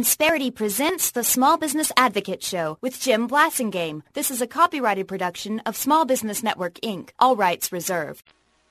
Insperity presents the Small Business Advocate Show with Jim Blasingame. This is a copyrighted production of Small Business Network, Inc., all rights reserved.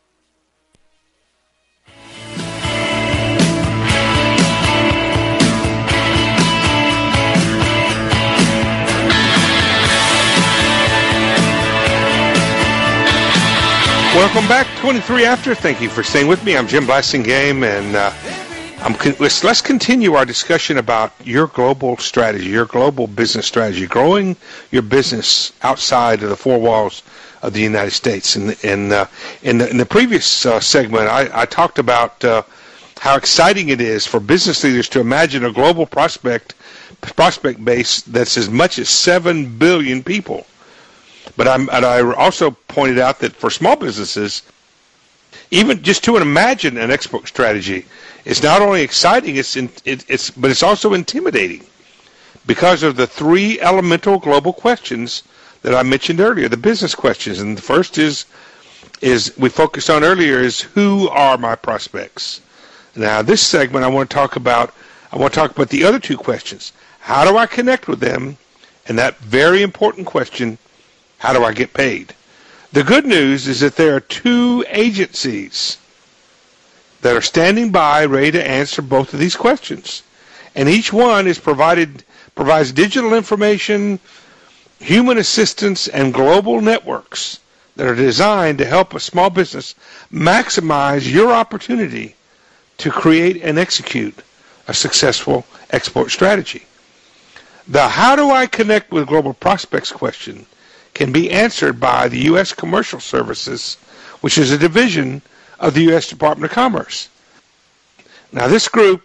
Welcome back, 23 After. Thank you for staying with me. I'm Jim Blasingame, and let's continue our discussion about your global strategy, your global business strategy, growing your business outside of the four walls of the United States. In the previous segment, I talked about how exciting it is for business leaders to imagine a global prospect base that's as much as 7 billion people. But I also pointed out that for small businesses, even just to imagine an export strategy is not only exciting, but it's also intimidating because of the three elemental global questions that I mentioned earlier, the business questions. And the first is we focused on earlier is who are my prospects? Now this segment I want to talk about the other two questions. How do I connect with them? And that very important question, how do I get paid? The good news is that there are two agencies that are standing by ready to answer both of these questions. And each one provides digital information, human assistance, and global networks that are designed to help a small business maximize your opportunity to create and execute a successful export strategy. The how do I connect with global prospects question can be answered by the U.S. Commercial Services, which is a division of the U.S. Department of Commerce. Now this group,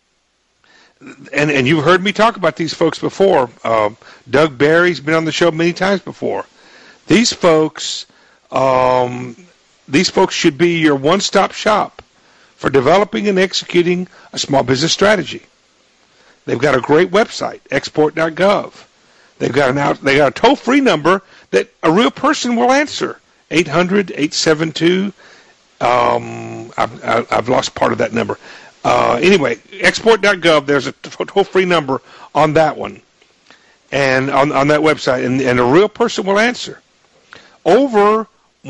and you've heard me talk about these folks before. Doug Barry's been on the show many times before. These folks should be your one-stop shop for developing and executing a small business strategy. They've got a great website, export.gov. They got a toll-free number that a real person will answer, 800-872. I've lost part of that number. Anyway, export.gov, there's a toll-free number on that one and on that website, and a real person will answer. Over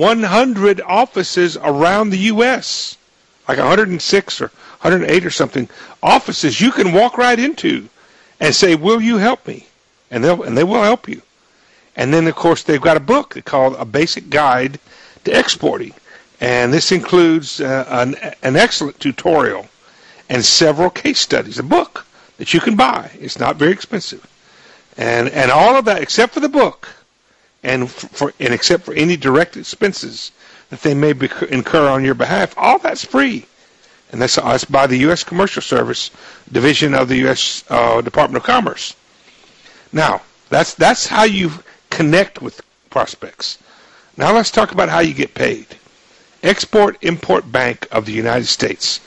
100 offices around the U.S., like 106 or 108 or something, offices you can walk right into and say, will you help me? And they will help you. And then, of course, they've got a book called A Basic Guide to Exporting. And this includes an excellent tutorial and several case studies, a book that you can buy. It's not very expensive. And all of that, except for the book, and except for any direct expenses that they may incur on your behalf, all that's free. And that's by the U.S. Commercial Service Division of the U.S. Department of Commerce. Now, that's how you connect with prospects. Now let's talk about how you get paid. Export-Import Bank of the United States,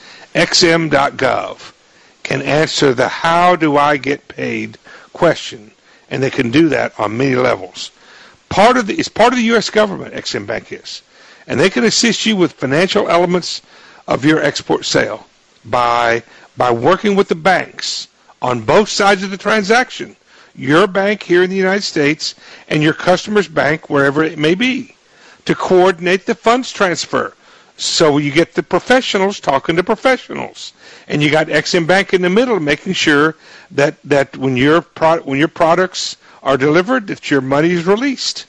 XM.gov, can answer the how do I get paid question, and they can do that on many levels. It's part of the U.S. government, XM Bank is, and they can assist you with financial elements of your export sale by working with the banks on both sides of the transaction. Your bank here in the United States and your customer's bank wherever it may be, to coordinate the funds transfer. So you get the professionals talking to professionals, and you got XM Bank in the middle making sure that when your products are delivered, that your money is released.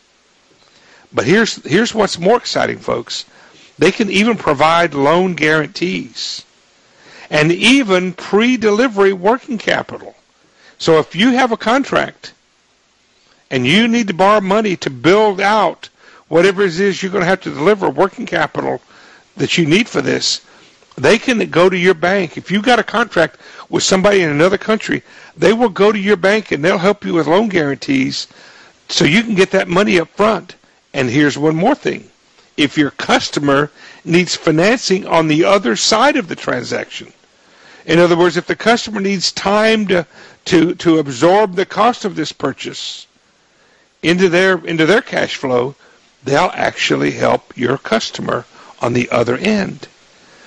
But here's what's more exciting, folks. They can even provide loan guarantees and even pre-delivery working capital. So if you have a contract and you need to borrow money to build out whatever it is you're going to have to deliver, working capital that you need for this, they can go to your bank. If you've got a contract with somebody in another country, they will go to your bank and they'll help you with loan guarantees so you can get that money up front. And here's one more thing. If your customer needs financing on the other side of the transaction, in other words, if the customer needs time to absorb the cost of this purchase into their cash flow, they'll actually help your customer on the other end.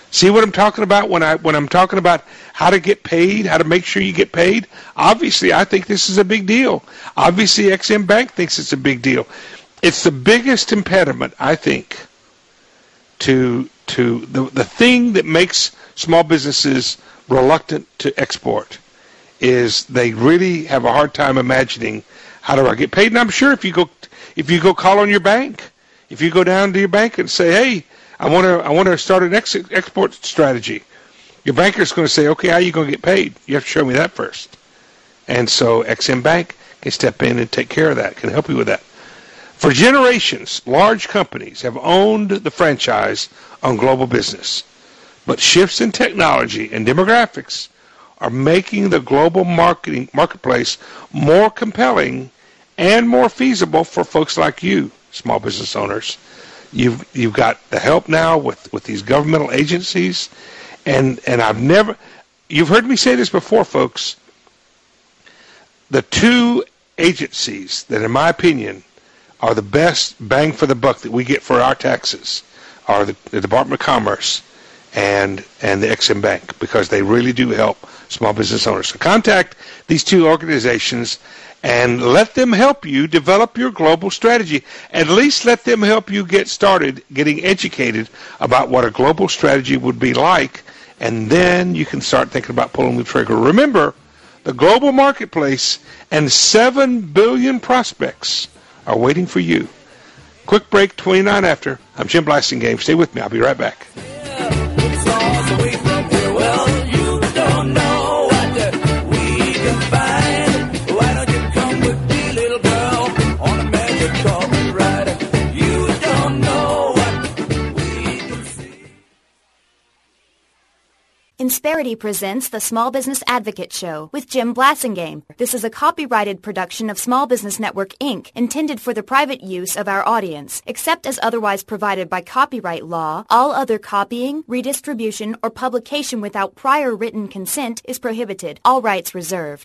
See what I'm talking about when I'm talking about how to get paid, how to make sure you get paid? Obviously, I think this is a big deal. Obviously, XM Bank thinks it's a big deal. It's the biggest impediment, I think, to the thing that makes small businesses reluctant to export is they really have a hard time imagining how do I get paid. And I'm sure if you go call on your bank, if you go down to your bank and say, hey, I want to start an export strategy, your banker's going to say, okay, how are you going to get paid? You have to show me that first. And so XM Bank can step in and take care of that, can help you with that. For generations, large companies have owned the franchise on global business, but shifts in technology and demographics are making the global marketplace more compelling and more feasible for folks like you, small business owners. You've got the help now with these governmental agencies, and you've heard me say this before, folks. The two agencies that, in my opinion, are the best bang for the buck that we get for our taxes are the Department of Commerce and the XM Bank, because they really do help small business owners. So contact these two organizations and let them help you develop your global strategy. At least let them help you get started getting educated about what a global strategy would be like, and then you can start thinking about pulling the trigger. Remember, the global marketplace and 7 billion prospects are waiting for you. Quick break, 29 after. I'm Jim Blasingame. Stay with me. I'll be right back. Insperity presents the Small Business Advocate Show with Jim Blasingame. This is a copyrighted production of Small Business Network, Inc., intended for the private use of our audience. Except as otherwise provided by copyright law, all other copying, redistribution, or publication without prior written consent is prohibited. All rights reserved.